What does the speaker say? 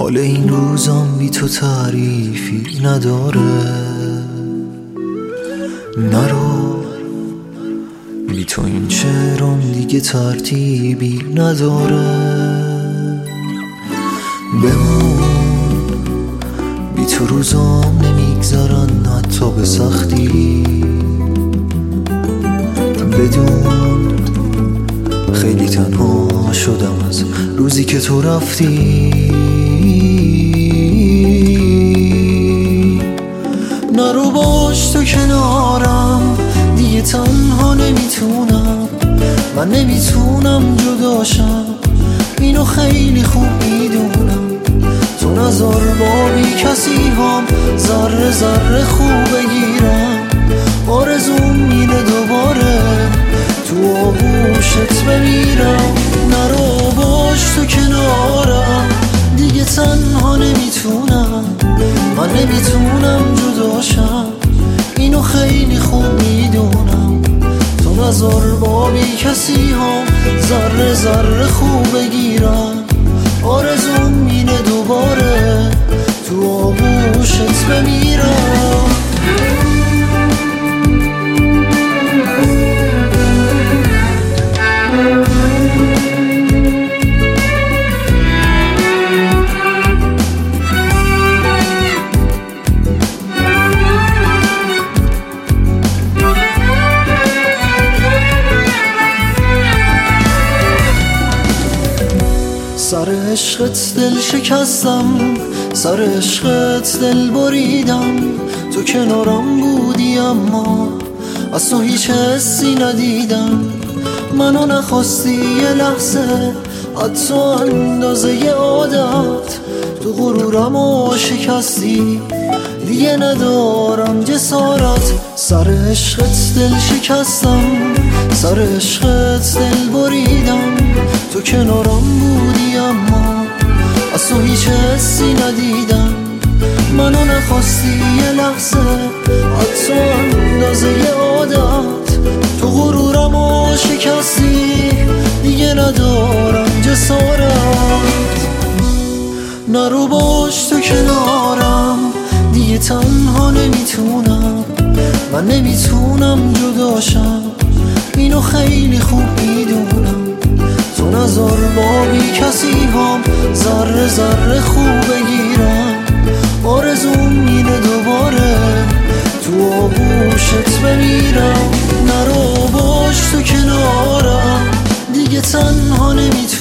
حال این روزام بی تو تعریفی نداره. نرو بی تو این شعرام دیگه ترتیبی نداره. بمون بی تو روزام نمیگذرن حتی به سختی. بدون خیلی تنها شدم از روزی که تو رفتی. نرو باش تو کنارم دیگه تنها نمیتونم. من نمیتونم جداشم اینو خیلی خوب میدونم. تو نذار با بی کسی هم ذره ذره خوب بگیرم. آرزوم اینه دوباره تو آغوشت بمیرم. نرو باش تو کنارم دیگه تنها نمیتونم. من نمیتونم جداشم اینو خیلی خوب میدونم. تو نذار با بی کسی هم ذره ذره خوب بگیرم. آرزوم اینه دوباره تو آغوشت بمیرم. سر عشقت دل شکستم، سر عشقت دل بریدم. تو کنارم بودی اما از تو هیچ حسی ندیدم. منو نخواستی یه لحظه حتی اندازه عادت. تو غرورمو شکستی دیگه ندارم جسارت. سر عشقت دل شکستم، سر عشقت دل بریدم. تو کنارم بودی اما از تو هیچ حسی ندیدم. منو نخواستی یه لحظه حتی اندازه عادت. تو غرورمو شکستی دیگه ندارم جسارت. نرو باش تو کنارم دیگه تنها نمیتونم. من نمیتونم جداشم اینو خیلی خوب میدونم. تو نذار با بی کسی هم ذره ذره خوب بگیرم. آرزوم اینه دوباره تو آغوشت بمیرم. نرو باش تو کنارم دیگه تنها نمیتونم.